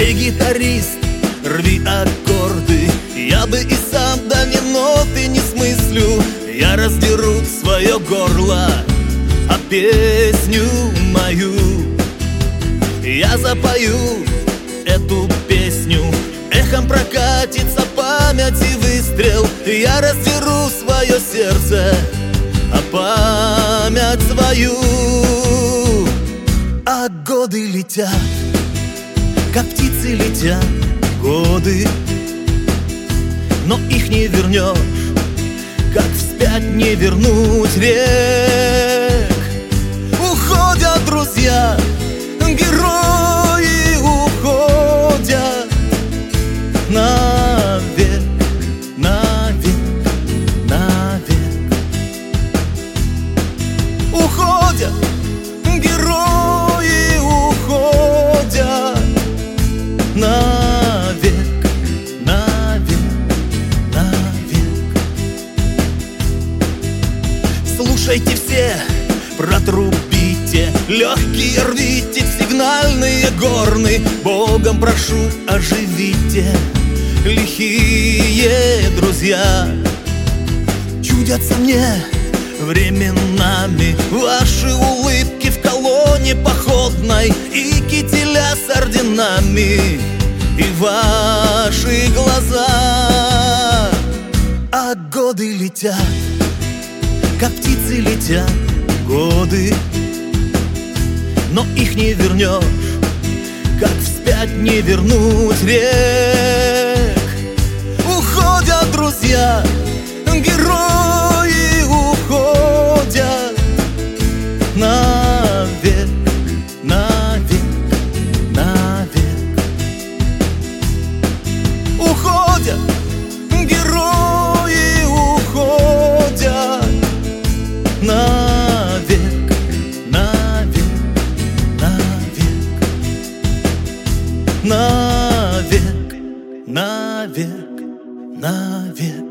Эй, гитарист, рви аккорды. Я бы и сам, да ни ноты не смыслю. Я раздеру свое горло, а песню мою я запою эту песню. Эхом прокатится память и выстрел. Я раздеру свое сердце, а память свою. А годы летят, как птицы летят годы, но их не вернешь, как вспять не вернуть рек. Уходят друзья, герои уходят навек, навек, навек. Уходят герои, уходят навек, навек, навек. Слушайте все, протрубите, легкие рвите, сигнальные горны. Богом прошу, оживите, лихие друзья. Чудятся мне временами ваши улыбки в колонне походной и кителя с орденами, и ваши глаза. А годы летят, как птицы летят годы, но их не вернешь, как вспять не вернуть рек. Уходят друзья, герои уходят навек, навек, навек. Уходят герои, уходят навек, навек, навек, навек, навек, навек.